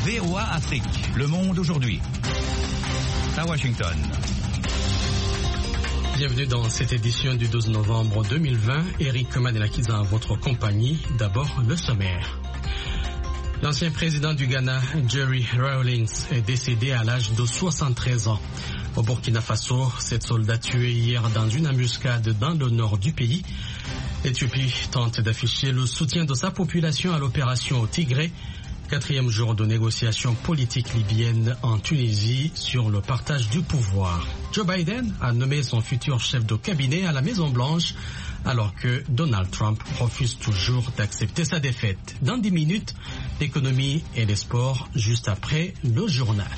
VOA Afrique, le monde aujourd'hui. À Washington. Bienvenue dans cette édition du 12 novembre 2020. Eric Manelakiza en votre compagnie. D'abord, le sommaire. L'ancien président du Ghana, Jerry Rawlings, est décédé à l'âge de 73 ans. Au Burkina Faso, 7 soldats tués hier dans une embuscade dans le nord du pays. L'Éthiopie tente d'afficher le soutien de sa population à l'opération au Tigré. 4e jour de négociations politiques libyennes en Tunisie sur le partage du pouvoir. Joe Biden a nommé son futur chef de cabinet à la Maison-Blanche alors que Donald Trump refuse toujours d'accepter sa défaite. Dans 10 minutes, l'économie et les sports juste après le journal.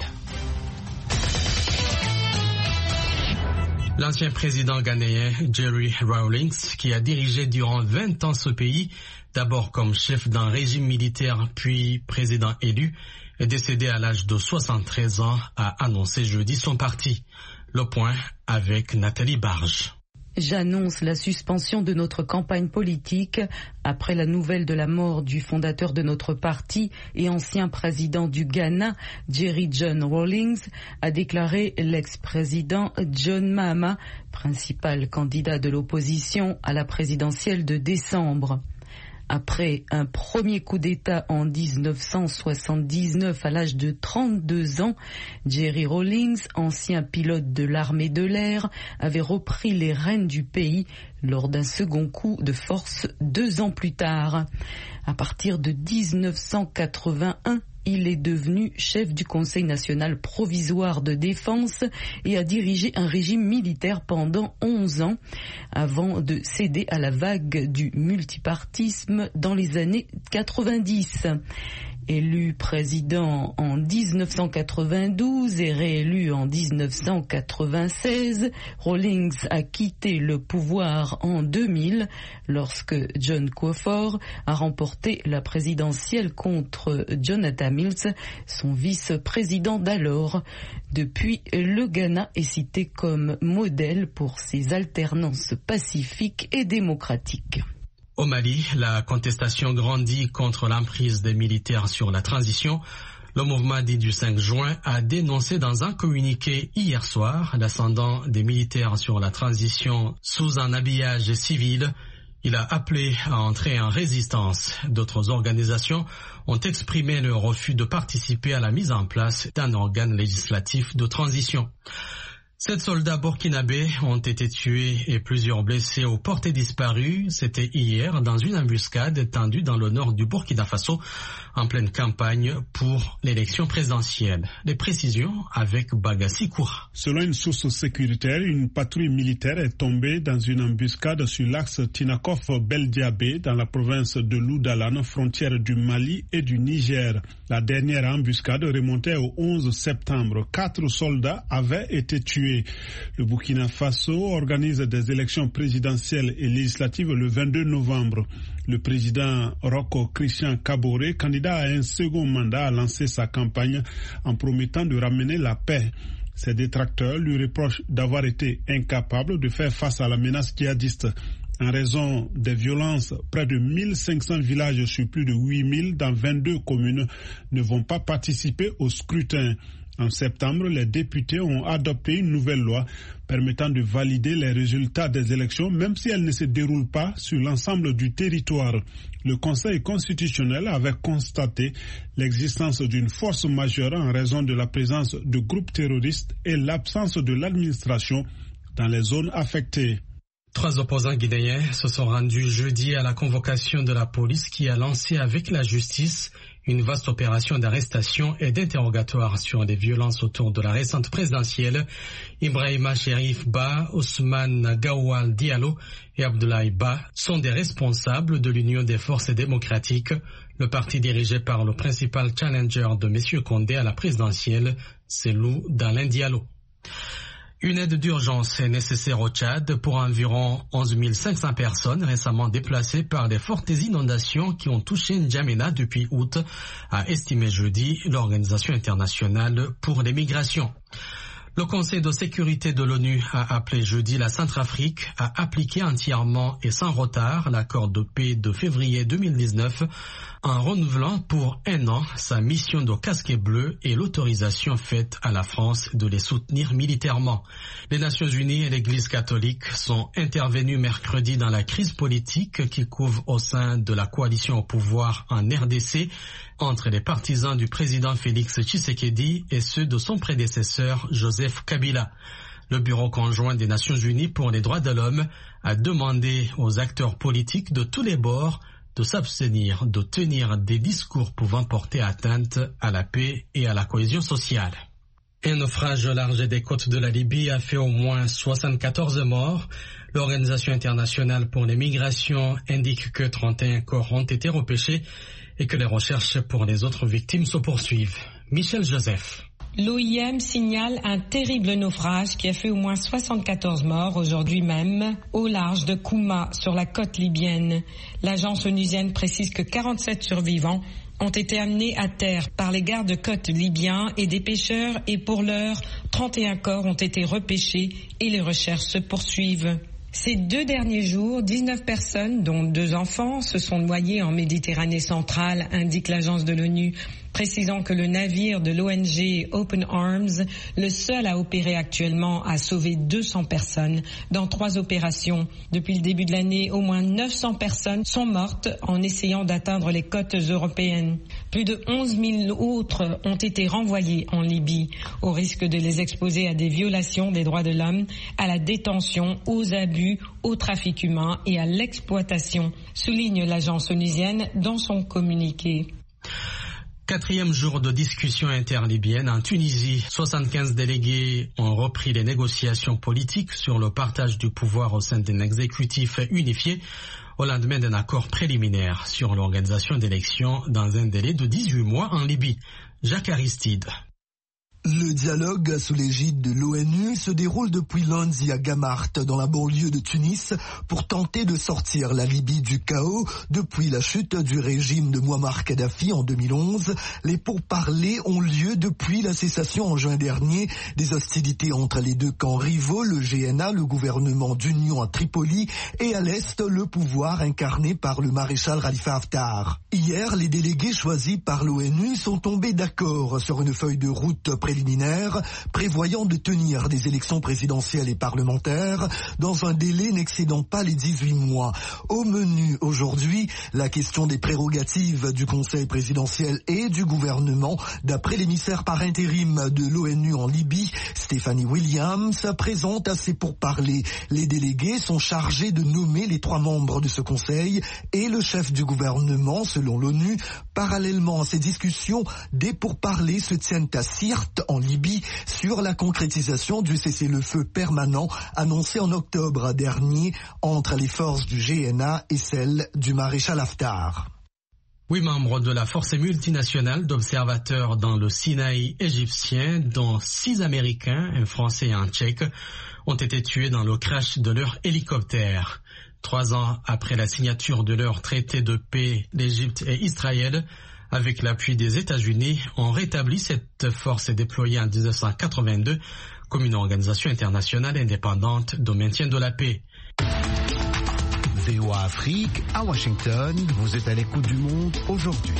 L'ancien président ghanéen Jerry Rawlings, qui a dirigé durant 20 ans ce pays, d'abord comme chef d'un régime militaire puis président élu, est décédé à l'âge de 73 ans, a annoncé jeudi son parti. Le point avec Nathalie Barge. J'annonce la suspension de notre campagne politique après la nouvelle de la mort du fondateur de notre parti et ancien président du Ghana, Jerry John Rawlings, a déclaré l'ex-président John Mahama, principal candidat de l'opposition à la présidentielle de décembre. Après un premier coup d'État en 1979 à l'âge de 32 ans, Jerry Rawlings, ancien pilote de l'armée de l'air, avait repris les rênes du pays lors d'un second coup de force 2 ans plus tard. À partir de 1981, il est devenu chef du Conseil national provisoire de défense et a dirigé un régime militaire pendant 11 ans avant de céder à la vague du multipartisme dans les années 90. Élu président en 1992 et réélu en 1996, Rawlings a quitté le pouvoir en 2000 lorsque John Kufuor a remporté la présidentielle contre Jonathan Mills, son vice-président d'alors. Depuis, le Ghana est cité comme modèle pour ses alternances pacifiques et démocratiques. Au Mali, la contestation grandit contre l'emprise des militaires sur la transition. Le mouvement dit du 5 juin a dénoncé dans un communiqué hier soir l'ascendant des militaires sur la transition sous un habillage civil. Il a appelé à entrer en résistance. D'autres organisations ont exprimé le refus de participer à la mise en place d'un organe législatif de transition. 7 soldats burkinabés ont été tués et plusieurs blessés ou portés disparus. C'était hier dans une embuscade tendue dans le nord du Burkina Faso en pleine campagne pour l'élection présidentielle. Les précisions avec Bagassi Koura. Selon une source sécuritaire, une patrouille militaire est tombée dans une embuscade sur l'axe Tinakov-Beldiabé dans la province de Loudalan, frontière du Mali et du Niger. La dernière embuscade remontait au 11 septembre. 4 soldats avaient été tués. Le Burkina Faso organise des élections présidentielles et législatives le 22 novembre. Le président Rocco Christian Kaboré, candidat à un second mandat, a lancé sa campagne en promettant de ramener la paix. Ses détracteurs lui reprochent d'avoir été incapable de faire face à la menace djihadiste. En raison des violences, près de 1500 villages sur plus de 8000 dans 22 communes ne vont pas participer au scrutin. En septembre, les députés ont adopté une nouvelle loi permettant de valider les résultats des élections, même si elles ne se déroulent pas sur l'ensemble du territoire. Le Conseil constitutionnel avait constaté l'existence d'une force majeure en raison de la présence de groupes terroristes et l'absence de l'administration dans les zones affectées. 3 opposants guinéens se sont rendus jeudi à la convocation de la police qui a lancé avec la justice une vaste opération d'arrestation et d'interrogatoire sur les violences autour de la récente présidentielle. Ibrahima Cherif Ba, Ousmane Gawal Diallo et Abdoulaye Ba sont des responsables de l'Union des forces démocratiques, le parti dirigé par le principal challenger de M. Condé à la présidentielle, Cellou Dalein Diallo. Une aide d'urgence est nécessaire au Tchad pour environ 11 500 personnes récemment déplacées par des fortes inondations qui ont touché N'Djamena depuis août, a estimé jeudi l'Organisation internationale pour les migrations. Le Conseil de sécurité de l'ONU a appelé jeudi la Centrafrique à appliquer entièrement et sans retard l'accord de paix de février 2019 en renouvelant pour 1 an sa mission de casquet bleu et l'autorisation faite à la France de les soutenir militairement. Les Nations Unies et l'Église catholique sont intervenus mercredi dans la crise politique qui couve au sein de la coalition au pouvoir en RDC entre les partisans du président Félix Tshisekedi et ceux de son prédécesseur Joseph Kabila. Le Bureau conjoint des Nations Unies pour les droits de l'homme a demandé aux acteurs politiques de tous les bords de s'abstenir de tenir des discours pouvant porter atteinte à la paix et à la cohésion sociale. Un naufrage au large des côtes de la Libye a fait au moins 74 morts. L'Organisation internationale pour les migrations indique que 31 corps ont été repêchés et que les recherches pour les autres victimes se poursuivent. Michel Joseph. L'OIM signale un terrible naufrage qui a fait au moins 74 morts aujourd'hui même au large de Kouma sur la côte libyenne. L'agence onusienne précise que 47 survivants ont été amenés à terre par les gardes-côtes libyens et des pêcheurs et pour l'heure, 31 corps ont été repêchés et les recherches se poursuivent. Ces 2 derniers jours, 19 personnes, dont 2 enfants, se sont noyées en Méditerranée centrale, indique l'agence de l'ONU, précisant que le navire de l'ONG Open Arms, le seul à opérer actuellement, a sauvé 200 personnes dans 3 opérations. Depuis le début de l'année, au moins 900 personnes sont mortes en essayant d'atteindre les côtes européennes. Plus de 11 000 autres ont été renvoyées en Libye, au risque de les exposer à des violations des droits de l'homme, à la détention, aux abus, au trafic humain et à l'exploitation, souligne l'agence onusienne dans son communiqué. 4e jour de discussion interlibyenne en Tunisie. 75 délégués ont repris les négociations politiques sur le partage du pouvoir au sein d'un exécutif unifié au lendemain d'un accord préliminaire sur l'organisation d'élections dans un délai de 18 mois en Libye. Jacques Aristide. Le dialogue sous l'égide de l'ONU se déroule depuis lundi à Gamart, dans la banlieue de Tunis, pour tenter de sortir la Libye du chaos. Depuis la chute du régime de Mouammar Kadhafi en 2011, les pourparlers ont lieu depuis la cessation en juin dernier des hostilités entre les 2 camps rivaux, le GNA, le gouvernement d'union à Tripoli, et à l'est, le pouvoir incarné par le maréchal Khalifa Haftar. Hier, les délégués choisis par l'ONU sont tombés d'accord sur une feuille de route préliminaire prévoyant de tenir des élections présidentielles et parlementaires dans un délai n'excédant pas les 18 mois. Au menu aujourd'hui, la question des prérogatives du Conseil présidentiel et du gouvernement. D'après l'émissaire par intérim de l'ONU en Libye, Stephanie Williams, présente à ces pourparlers. Les délégués sont chargés de nommer les 3 membres de ce Conseil et le chef du gouvernement, selon l'ONU. Parallèlement à ces discussions, des pourparlers se tiennent à Sirte, en Libye, sur la concrétisation du cessez-le-feu permanent annoncé en octobre dernier entre les forces du GNA et celles du maréchal Haftar. 8 membres de la force multinationale d'observateurs dans le Sinaï égyptien, dont 6 Américains, un Français et un Tchèque, ont été tués dans le crash de leur hélicoptère. 3 ans après la signature de leur traité de paix, l'Égypte et Israël, avec l'appui des États-Unis, ont rétabli cette force déployée en 1982 comme une organisation internationale indépendante de maintien de la paix. VOA Afrique, à Washington, vous êtes à l'écoute du monde aujourd'hui.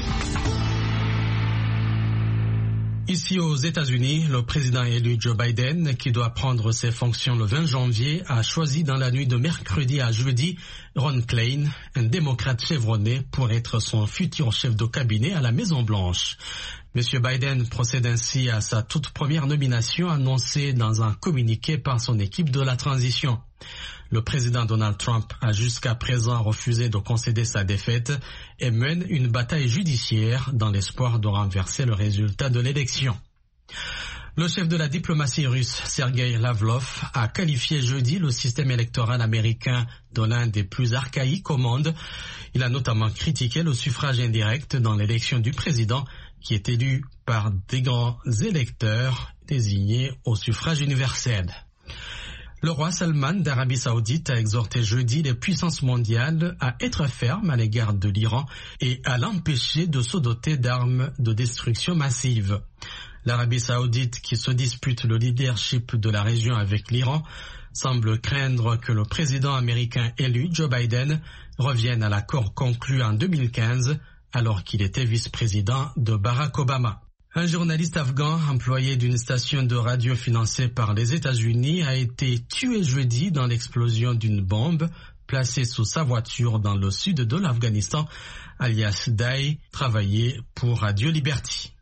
Ici aux États-Unis, le président élu Joe Biden, qui doit prendre ses fonctions le 20 janvier, a choisi dans la nuit de mercredi à jeudi Ron Klain, un démocrate chevronné, pour être son futur chef de cabinet à la Maison-Blanche. Monsieur Biden procède ainsi à sa toute première nomination annoncée dans un communiqué par son équipe de la transition. Le président Donald Trump a jusqu'à présent refusé de concéder sa défaite et mène une bataille judiciaire dans l'espoir de renverser le résultat de l'élection. Le chef de la diplomatie russe, Sergei Lavrov, a qualifié jeudi le système électoral américain de l'un des plus archaïques au monde. Il a notamment critiqué le suffrage indirect dans l'élection du président, qui est élu par des grands électeurs désignés au suffrage universel. Le roi Salman d'Arabie Saoudite a exhorté jeudi les puissances mondiales à être fermes à l'égard de l'Iran et à l'empêcher de se doter d'armes de destruction massive. L'Arabie saoudite, qui se dispute le leadership de la région avec l'Iran, semble craindre que le président américain élu, Joe Biden, revienne à l'accord conclu en 2015, alors qu'il était vice-président de Barack Obama. Un journaliste afghan employé d'une station de radio financée par les États-Unis a été tué jeudi dans l'explosion d'une bombe placée sous sa voiture dans le sud de l'Afghanistan, alias Dai, travaillait pour Radio Liberty.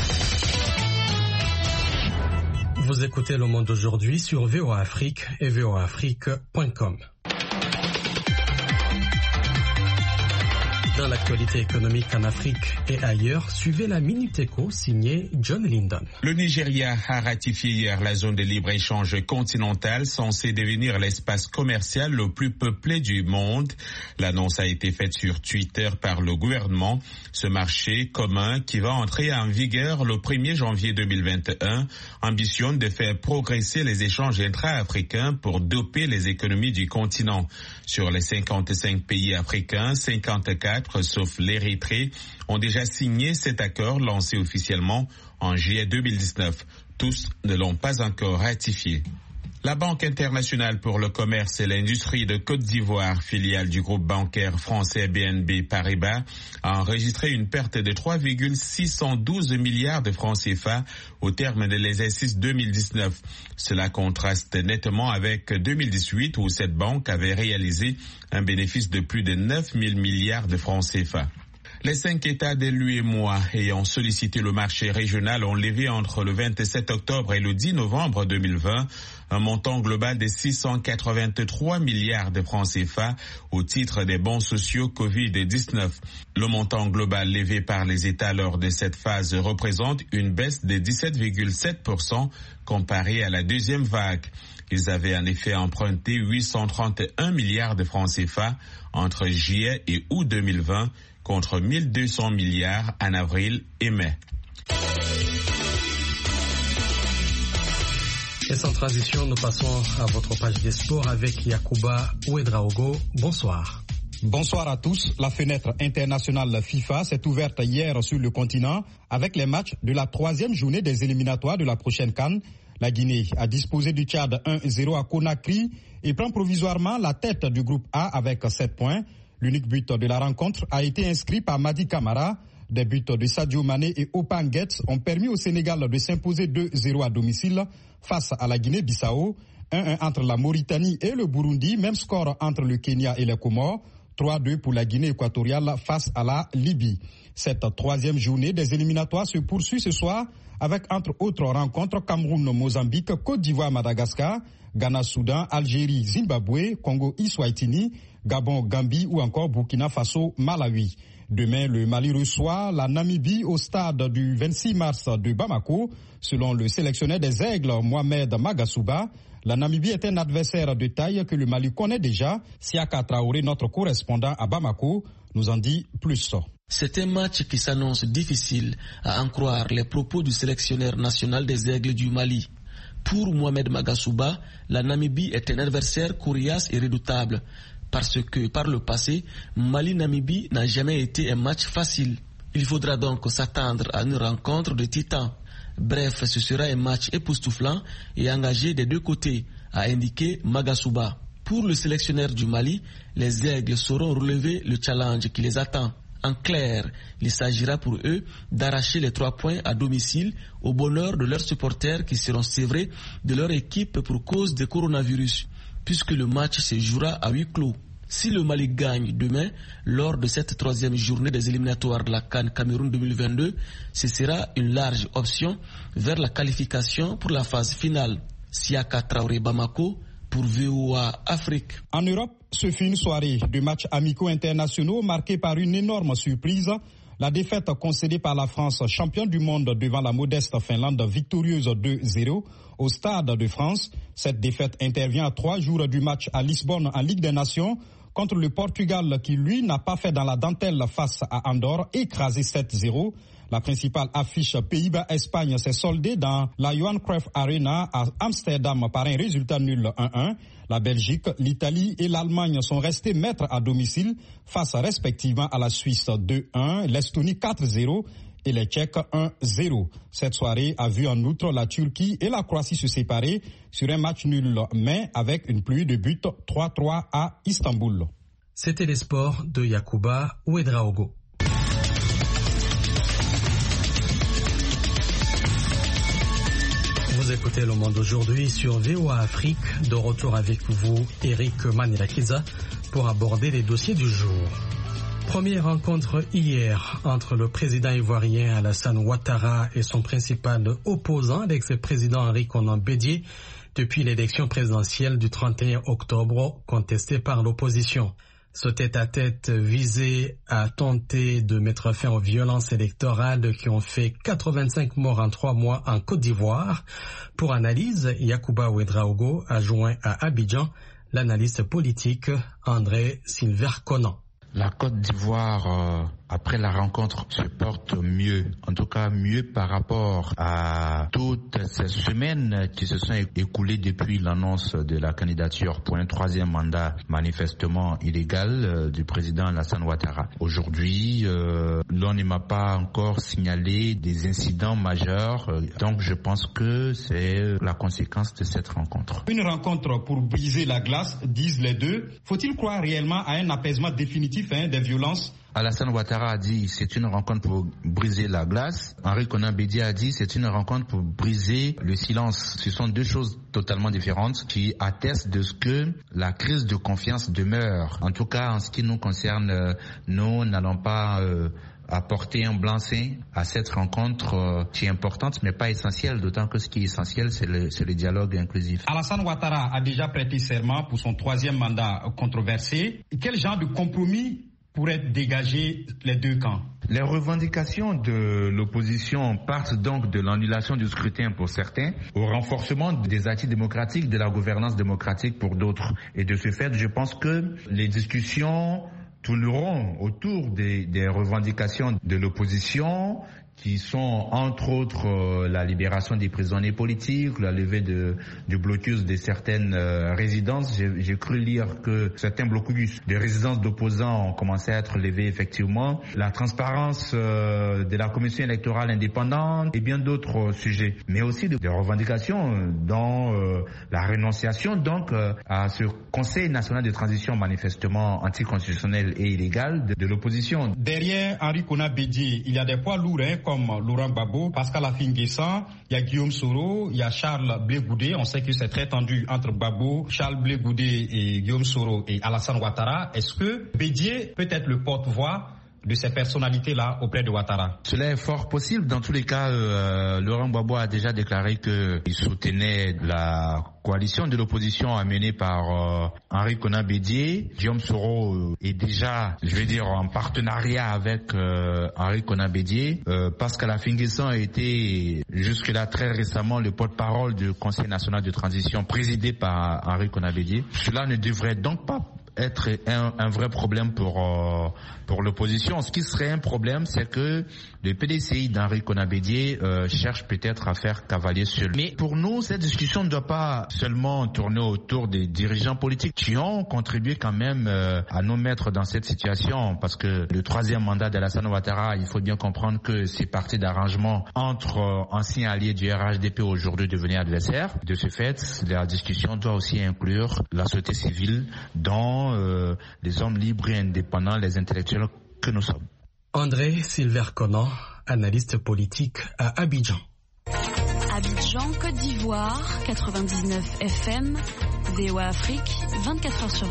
Vous écoutez Le Monde aujourd'hui sur VOA Afrique et voaafrique.com. Dans l'actualité économique en Afrique et ailleurs, suivez la Minute Éco signée John Lyndon. Le Nigeria a ratifié hier la zone de libre-échange continentale censée devenir l'espace commercial le plus peuplé du monde. L'annonce a été faite sur Twitter par le gouvernement. Ce marché commun qui va entrer en vigueur le 1er janvier 2021 ambitionne de faire progresser les échanges intra-africains pour doper les économies du continent. Sur les 55 pays africains, 54, sauf l'Érythrée, ont déjà signé cet accord lancé officiellement en juillet 2019. Tous ne l'ont pas encore ratifié. La Banque internationale pour le commerce et l'industrie de Côte d'Ivoire, filiale du groupe bancaire français BNP Paribas, a enregistré une perte de 3,612 milliards de francs CFA au terme de l'exercice 2019. Cela contraste nettement avec 2018 où cette banque avait réalisé un bénéfice de plus de 9 000 milliards de francs CFA. Les 5 États de l'UEMOA ayant sollicité le marché régional ont levé entre le 27 octobre et le 10 novembre 2020 un montant global de 683 milliards de francs CFA au titre des bons sociaux Covid-19. Le montant global levé par les États lors de cette phase représente une baisse de 17,7% comparé à la deuxième vague. Ils avaient en effet emprunté 831 milliards de francs CFA entre juillet et août 2020 contre 1200 milliards en avril et mai. Et sans transition, nous passons à votre page des sports avec Yacouba Ouedraogo. Bonsoir. Bonsoir à tous. La fenêtre internationale FIFA s'est ouverte hier sur le continent avec les matchs de la 3e journée des éliminatoires de la prochaine CAN. La Guinée a disposé du Tchad 1-0 à Conakry et prend provisoirement la tête du groupe A avec 7 points. L'unique but de la rencontre a été inscrit par Madi Camara. Des buts de Sadio Mané et Opan Guedes ont permis au Sénégal de s'imposer 2-0 à domicile face à la Guinée-Bissau. 1-1 entre la Mauritanie et le Burundi, même score entre le Kenya et les Comores. 3-2 pour la Guinée équatoriale face à la Libye. Cette 3e journée des éliminatoires se poursuit ce soir avec entre autres rencontres Cameroun-Mozambique, Côte d'Ivoire-Madagascar, Ghana-Soudan, Algérie-Zimbabwe, Congo-Iswatini, Gabon-Gambie ou encore Burkina Faso-Malawi. Demain, le Mali reçoit la Namibie au stade du 26 mars de Bamako. Selon le sélectionneur des Aigles, Mohamed Magasuba, la Namibie est un adversaire de taille que le Mali connaît déjà. Siaka Traoré, notre correspondant à Bamako, nous en dit plus. C'est un match qui s'annonce difficile, à en croire les propos du sélectionneur national des Aigles du Mali. Pour Mohamed Magasuba, la Namibie est un adversaire coriace et redoutable, parce que par le passé, Mali-Namibie n'a jamais été un match facile. Il faudra donc s'attendre à une rencontre de titans. Bref, ce sera un match époustouflant et engagé des deux côtés, a indiqué Magasuba. Pour le sélectionneur du Mali, les Aigles sauront relever le challenge qui les attend. En clair, il s'agira pour eux d'arracher les 3 points à domicile au bonheur de leurs supporters qui seront sévrés de leur équipe pour cause du coronavirus, puisque le match se jouera à huis clos. Si le Mali gagne demain, lors de cette 3e journée des éliminatoires de la CAN Cameroun 2022, ce sera une large option vers la qualification pour la phase finale. Siaka Traoré Bamako pour VOA Afrique. En Europe, ce fut une soirée de matchs amicaux internationaux marquée par une énorme surprise. La défaite concédée par la France, championne du monde devant la modeste Finlande, victorieuse 2-0 au Stade de France. Cette défaite intervient à 3 jours du match à Lisbonne en Ligue des Nations contre le Portugal qui, lui, n'a pas fait dans la dentelle face à Andorre, écrasé 7-0. La principale affiche Pays-Bas-Espagne s'est soldée dans la Johan Cruyff Arena à Amsterdam par un résultat nul 1-1. La Belgique, l'Italie et l'Allemagne sont restés maîtres à domicile face respectivement à la Suisse 2-1, l'Estonie 4-0 et les Tchèques 1-0. Cette soirée a vu en outre la Turquie et la Croatie se séparer sur un match nul, mais avec une pluie de buts 3-3 à Istanbul. C'était les sports de Yacouba Ouedraogo. Vous écoutez Le Monde aujourd'hui sur VOA Afrique. De retour avec vous, Eric Manilakiza, pour aborder les dossiers du jour. Première rencontre hier entre le président ivoirien Alassane Ouattara et son principal opposant, l'ex-président Henri Konan Bédié, depuis l'élection présidentielle du 31 octobre contestée par l'opposition. Ce tête-à-tête visait à tenter de mettre fin aux violences électorales qui ont fait 85 morts en 3 mois en Côte d'Ivoire. Pour analyse, Yacouba Ouedraogo a joint à Abidjan l'analyste politique André Silver-Conan. La Côte d'Ivoire, après la rencontre, se porte mieux, en tout cas mieux par rapport à toutes ces semaines qui se sont écoulées depuis l'annonce de la candidature pour un 3e mandat manifestement illégal du président Alassane Ouattara. Aujourd'hui, l'on ne m'a pas encore signalé des incidents majeurs, donc je pense que c'est la conséquence de cette rencontre. Une rencontre pour briser la glace, disent les deux. Faut-il croire réellement à un apaisement définitif des violences? Alassane Ouattara a dit c'est une rencontre pour briser la glace. Henri Konan Bédié a dit c'est une rencontre pour briser le silence. Ce sont deux choses totalement différentes qui attestent de ce que la crise de confiance demeure. En tout cas, en ce qui nous concerne, nous n'allons pas apporter un blanc-seing à cette rencontre qui est importante mais pas essentielle, d'autant que ce qui est essentiel c'est le dialogue inclusif. Alassane Ouattara a déjà prêté serment pour son 3e mandat controversé. Quel genre de compromis pourrait dégager les deux camps? Les revendications de l'opposition partent donc de l'annulation du scrutin pour certains, au renforcement des acquis démocratiques, de la gouvernance démocratique pour d'autres. Et de ce fait, je pense que les discussions tourneront autour des revendications de l'opposition, qui sont entre autres la libération des prisonniers politiques, la levée du blocus de certaines résidences. J'ai cru lire que certains blocus de résidences d'opposants ont commencé à être levés effectivement. La transparence de la commission électorale indépendante et bien d'autres sujets. Mais aussi des revendications dans la renonciation donc à ce Conseil national de transition manifestement anticonstitutionnel et illégal de l'opposition. Derrière Henri Konan Bédié, il y a des poids lourds comme Laurent Gbagbo, Pascal Affi-N'Guessan, il y a Guillaume Soro, il y a Charles Blé Goudé. On sait que c'est très tendu entre Gbagbo, Charles Blé Goudé et Guillaume Soro et Alassane Ouattara. Est-ce que Bédié peut être le porte-voix de ces personnalités-là auprès de Ouattara? Cela est fort possible. Dans tous les cas, Laurent Gbagbo a déjà déclaré qu'il soutenait la coalition de l'opposition menée par Henri Konan Bédié. Guillaume Soro est déjà, je vais dire, en partenariat avec Henri Konan Bédié. Pascal Affi-N'Guessan a été jusque-là très récemment le porte-parole du Conseil national de transition présidé par Henri Konan Bédié. Cela ne devrait donc pas être un vrai problème pour l'opposition. Ce qui serait un problème, c'est que le PDCI d'Henri Konan Bédié cherche peut-être à faire cavalier seul. Mais pour nous, cette discussion ne doit pas seulement tourner autour des dirigeants politiques qui ont contribué quand même à nous mettre dans cette situation, parce que le 3e mandat d'Alassane Ouattara, il faut bien comprendre que c'est parti d'arrangement entre anciens alliés du RHDP aujourd'hui devenus adversaires. De ce fait, la discussion doit aussi inclure la société civile dans les hommes libres et indépendants, les intellectuels que nous sommes. André Silver-Conan, analyste politique à Abidjan. Abidjan, Côte d'Ivoire, 99 FM, VOA Afrique, 24h sur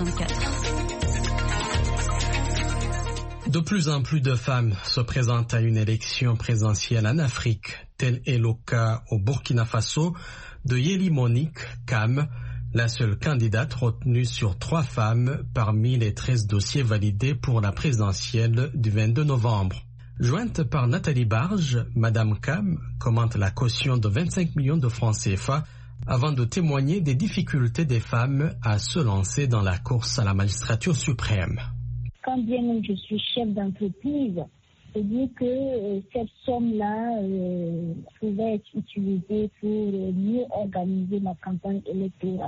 24. De plus en plus de femmes se présentent à une élection présidentielle en Afrique. Tel est le cas au Burkina Faso de Yeli Monique Kam, la seule candidate retenue sur 3 femmes parmi les 13 dossiers validés pour la présidentielle du 22 novembre. Jointe par Nathalie Barge, Madame Kam commente la caution de 25 millions de francs CFA avant de témoigner des difficultés des femmes à se lancer dans la course à la magistrature suprême. Quand bien même je suis chef d'entreprise, je dis que cette somme-là pouvait être utilisée pour mieux organiser ma campagne électorale.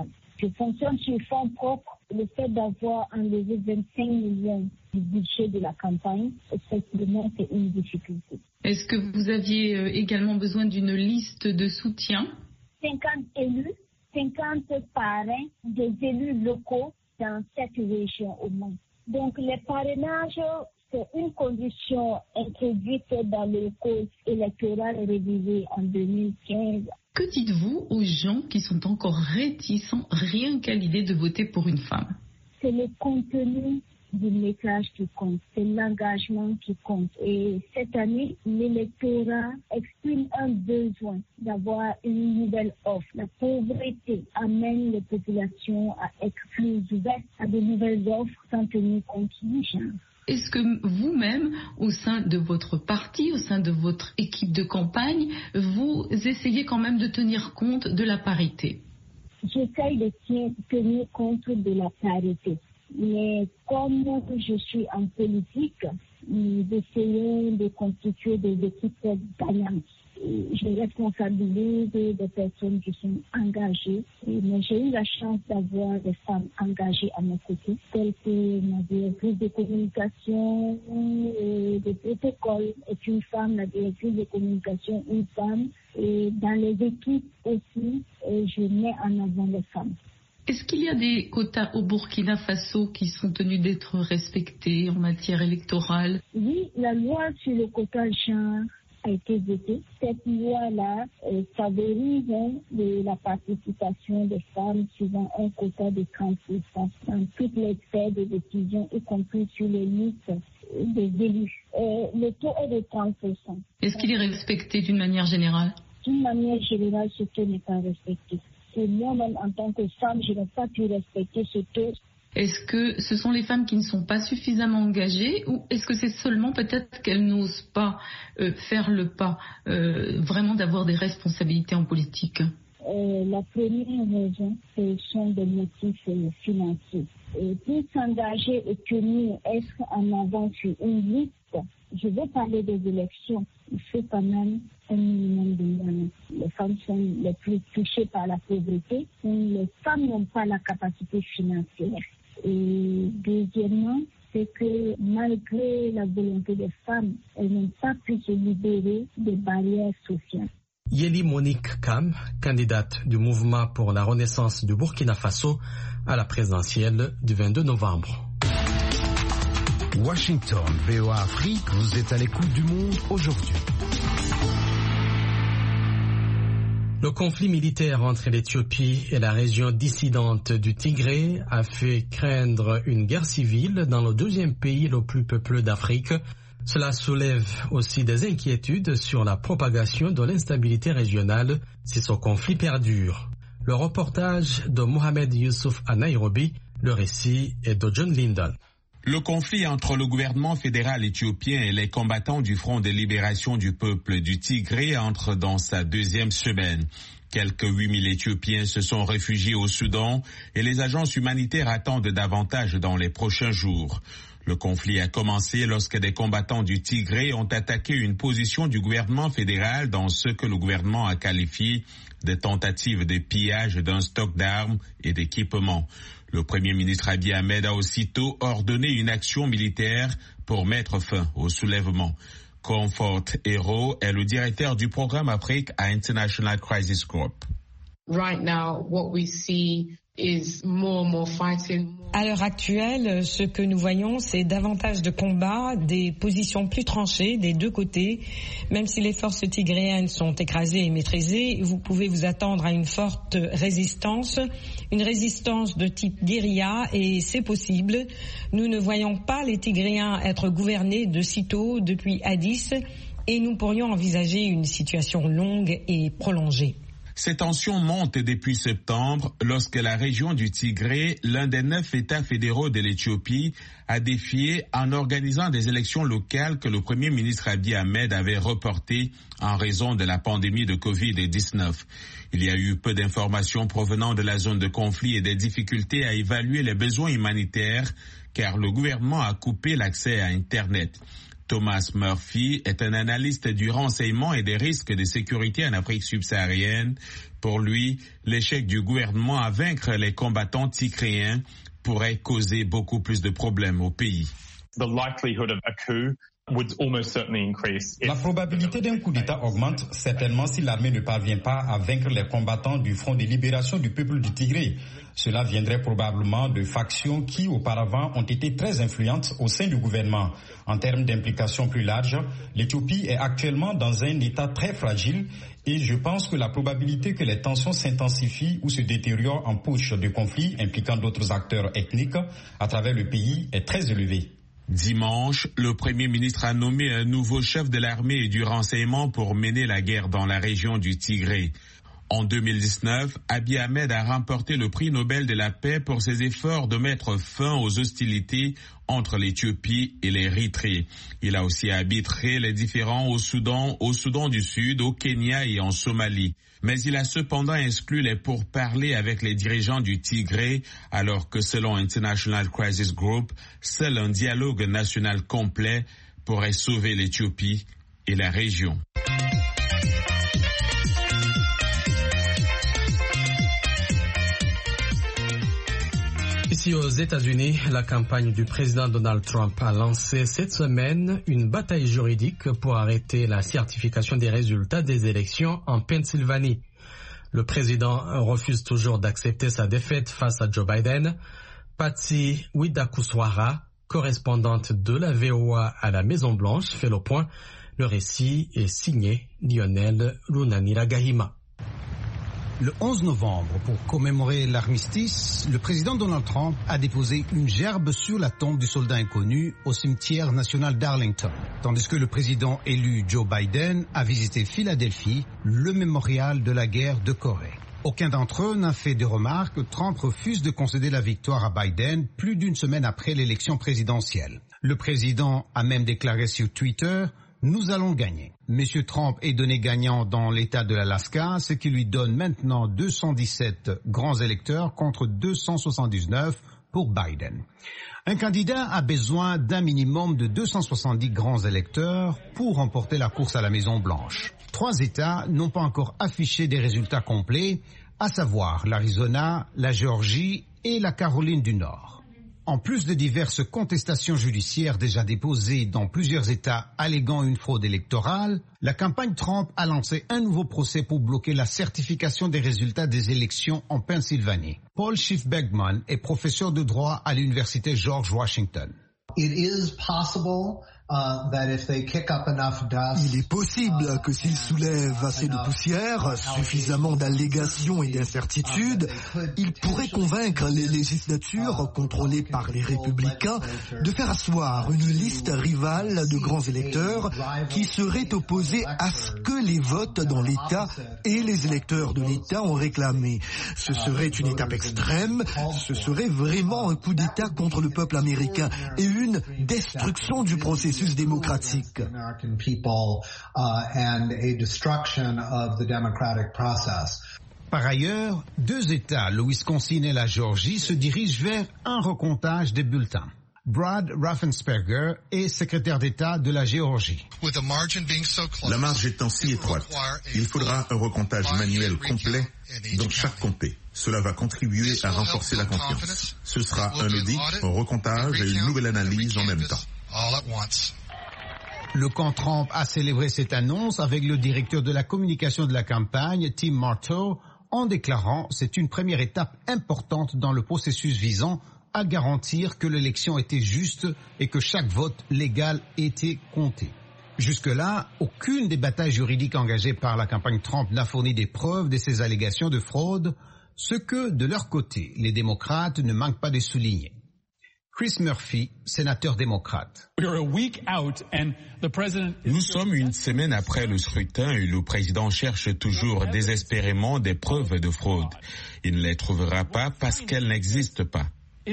Je fonctionne sur fonds propres. Le fait d'avoir enlevé 25 millions du budget de la campagne, effectivement, c'est une difficulté. Est-ce que vous aviez également besoin d'une liste de soutien ? 50 élus, 50 parrains des élus locaux dans cette région au moins. Donc les parrainages, c'est une condition introduite dans le code électoral révisé en 2015. Que dites-vous aux gens qui sont encore réticents rien qu'à l'idée de voter pour une femme ? C'est le contenu du message qui compte, c'est l'engagement qui compte. Et cette année, l'électorat exprime un besoin d'avoir une nouvelle offre. La pauvreté amène les populations à être plus ouvertes à de nouvelles offres sans tenir compte du genre. Est-ce que vous-même, au sein de votre parti, au sein de votre équipe de campagne, vous essayez quand même de tenir compte de la parité ? J'essaye de tenir compte de la parité. Mais comme je suis en politique, nous essayons de constituer des équipes gagnantes. Je responsabilise des personnes qui sont engagées, mais j'ai eu la chance d'avoir des femmes engagées à mes côtés, telles que ma directrice de communication, de protocole est une femme, la directrice de communication une femme, et dans les équipes aussi, je mets en avant les femmes. Est-ce qu'il y a des quotas au Burkina Faso qui sont tenus d'être respectés en matière électorale ? Oui, la loi sur le quota genre a été votée. Cette loi-là favorise la participation des femmes suivant un quota de 30% dans toutes les sphères de décision, y compris sur les listes des élus. Le taux est de 30%. Est-ce qu'il est respecté d'une manière générale ? D'une manière générale, ce taux n'est pas respecté. Et moi-même, en tant que femme, je n'ai pas pu respecter ce taux. Est-ce que ce sont les femmes qui ne sont pas suffisamment engagées ou est-ce que c'est seulement peut-être qu'elles n'osent pas faire le pas vraiment d'avoir des responsabilités en politique ? La première raison, ce sont des motifs financiers. Et pour s'engager et tenir, être en avant sur une liste, je veux parler des élections, il faut quand même un minimum de moyens. Les femmes sont les plus touchées par la pauvreté, les femmes n'ont pas la capacité financière. Et deuxièmement, c'est que malgré la volonté des femmes, elles n'ont pas pu se libérer des barrières sociales. Yeli Monique Kam, candidate du mouvement pour la renaissance du Burkina Faso à la présidentielle du 22 novembre. Washington, VOA Afrique, vous êtes à l'écoute du monde aujourd'hui. Le conflit militaire entre l'Éthiopie et la région dissidente du Tigré a fait craindre une guerre civile dans le deuxième pays le plus peuplé d'Afrique. Cela soulève aussi des inquiétudes sur la propagation de l'instabilité régionale si ce conflit perdure. Le reportage de Mohamed Youssouf à Nairobi, le récit est de John Lyndon. Le conflit entre le gouvernement fédéral éthiopien et les combattants du Front de libération du peuple du Tigré entre dans sa deuxième semaine. Quelques 8000 Éthiopiens se sont réfugiés au Soudan et les agences humanitaires attendent davantage dans les prochains jours. Le conflit a commencé lorsque des combattants du Tigré ont attaqué une position du gouvernement fédéral dans ce que le gouvernement a qualifié de tentatives de pillage d'un stock d'armes et d'équipements. Le Premier ministre Abiy Ahmed a aussitôt ordonné une action militaire pour mettre fin au soulèvement. Comfort Hero est le directeur du programme Afrique à International Crisis Group. Right now, what we see is more and more fighting. À l'heure actuelle, ce que nous voyons, c'est davantage de combats, des positions plus tranchées des deux côtés. Même si les forces tigréennes sont écrasées et maîtrisées, vous pouvez vous attendre à une forte résistance, une résistance de type guérilla, et c'est possible. Nous ne voyons pas les Tigréens être gouvernés de sitôt depuis Addis, et nous pourrions envisager une situation longue et prolongée. Ces tensions montent depuis septembre lorsque la région du Tigré, l'un des 9 États fédéraux de l'Éthiopie, a défié en organisant des élections locales que le Premier ministre Abiy Ahmed avait reportées en raison de la pandémie de Covid-19. Il y a eu peu d'informations provenant de la zone de conflit et des difficultés à évaluer les besoins humanitaires car le gouvernement a coupé l'accès à Internet. Thomas Murphy est un analyste du renseignement et des risques de sécurité en Afrique subsaharienne. Pour lui, l'échec du gouvernement à vaincre les combattants tigréens pourrait causer beaucoup plus de problèmes au pays. La probabilité d'un coup d'État augmente certainement si l'armée ne parvient pas à vaincre les combattants du Front de libération du peuple du Tigré. Cela viendrait probablement de factions qui auparavant ont été très influentes au sein du gouvernement. En termes d'implication plus large, l'Éthiopie est actuellement dans un état très fragile et je pense que la probabilité que les tensions s'intensifient ou se détériorent en push de conflits impliquant d'autres acteurs ethniques à travers le pays est très élevée. Dimanche, le Premier ministre a nommé un nouveau chef de l'armée et du renseignement pour mener la guerre dans la région du Tigré. En 2019, Abiy Ahmed a remporté le prix Nobel de la paix pour ses efforts de mettre fin aux hostilités entre l'Éthiopie et l'Érythrée. Il a aussi arbitré les différends au Soudan du Sud, au Kenya et en Somalie. Mais il a cependant exclu les pourparlers avec les dirigeants du Tigré, alors que selon International Crisis Group, seul un dialogue national complet pourrait sauver l'Éthiopie et la région. Ici aux États-Unis, la campagne du président Donald Trump a lancé cette semaine une bataille juridique pour arrêter la certification des résultats des élections en Pennsylvanie. Le président refuse toujours d'accepter sa défaite face à Joe Biden. Patsy Widakuswara, correspondante de la VOA à la Maison-Blanche, fait le point. Le récit est signé Lionel Runaniragahima. Le 11 novembre, pour commémorer l'armistice, le président Donald Trump a déposé une gerbe sur la tombe du soldat inconnu au cimetière national d'Arlington, tandis que le président élu Joe Biden a visité Philadelphie, le mémorial de la guerre de Corée. Aucun d'entre eux n'a fait de remarques. Trump refuse de concéder la victoire à Biden plus d'une semaine après l'élection présidentielle. Le président a même déclaré sur Twitter: nous allons gagner. Monsieur Trump est donné gagnant dans l'État de l'Alaska, ce qui lui donne maintenant 217 grands électeurs contre 279 pour Biden. Un candidat a besoin d'un minimum de 270 grands électeurs pour remporter la course à la Maison-Blanche. 3 États n'ont pas encore affiché des résultats complets, à savoir l'Arizona, la Géorgie et la Caroline du Nord. En plus de diverses contestations judiciaires déjà déposées dans plusieurs États alléguant une fraude électorale, la campagne Trump a lancé un nouveau procès pour bloquer la certification des résultats des élections en Pennsylvanie. Paul Schiff-Bergman est professeur de droit à l'université George Washington. Il est possible que s'ils soulèvent assez de poussière, suffisamment d'allégations et d'incertitudes, ils pourraient convaincre les législatures contrôlées par les républicains de faire asseoir une liste rivale de grands électeurs qui seraient opposés à ce que les votes dans l'État et les électeurs de l'État ont réclamé. Ce serait une étape extrême, ce serait vraiment un coup d'État contre le peuple américain et une destruction du processus démocratique. Par ailleurs, 2 États, le Wisconsin et la Géorgie, se dirigent vers un recomptage des bulletins. Brad Raffensperger est secrétaire d'État de la Géorgie. La marge étant si étroite, il faudra un recomptage manuel complet dans chaque comté. Cela va contribuer à renforcer la confiance. Ce sera un audit, un recomptage et une nouvelle analyse en même temps. Le camp Trump a célébré cette annonce avec le directeur de la communication de la campagne, Tim Marteau, en déclarant: c'est une première étape importante dans le processus visant à garantir que l'élection était juste et que chaque vote légal était compté. Jusque-là, aucune des batailles juridiques engagées par la campagne Trump n'a fourni des preuves de ces allégations de fraude, ce que, de leur côté, les démocrates ne manquent pas de souligner. Chris Murphy, sénateur démocrate. Nous sommes une semaine après le scrutin et le président cherche toujours désespérément des preuves de fraude. Il ne les trouvera pas parce qu'elles n'existent pas.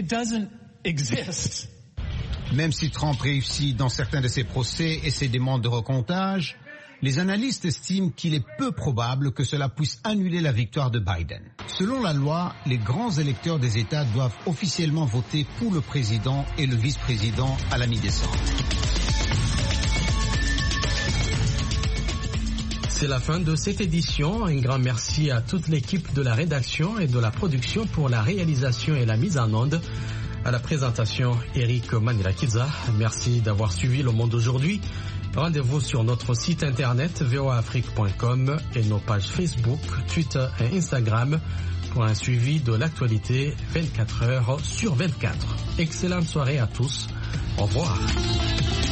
Même si Trump réussit dans certains de ses procès et ses demandes de recomptage, les analystes estiment qu'il est peu probable que cela puisse annuler la victoire de Biden. Selon la loi, les grands électeurs des États doivent officiellement voter pour le président et le vice-président à la mi-décembre. C'est la fin de cette édition. Un grand merci à toute l'équipe de la rédaction et de la production pour la réalisation et la mise en onde. À la présentation, Eric Manirakiza. Merci d'avoir suivi Le Monde aujourd'hui. Rendez-vous sur notre site internet voaafrique.com et nos pages Facebook, Twitter et Instagram pour un suivi de l'actualité 24 heures sur 24. Excellente soirée à tous. Au revoir.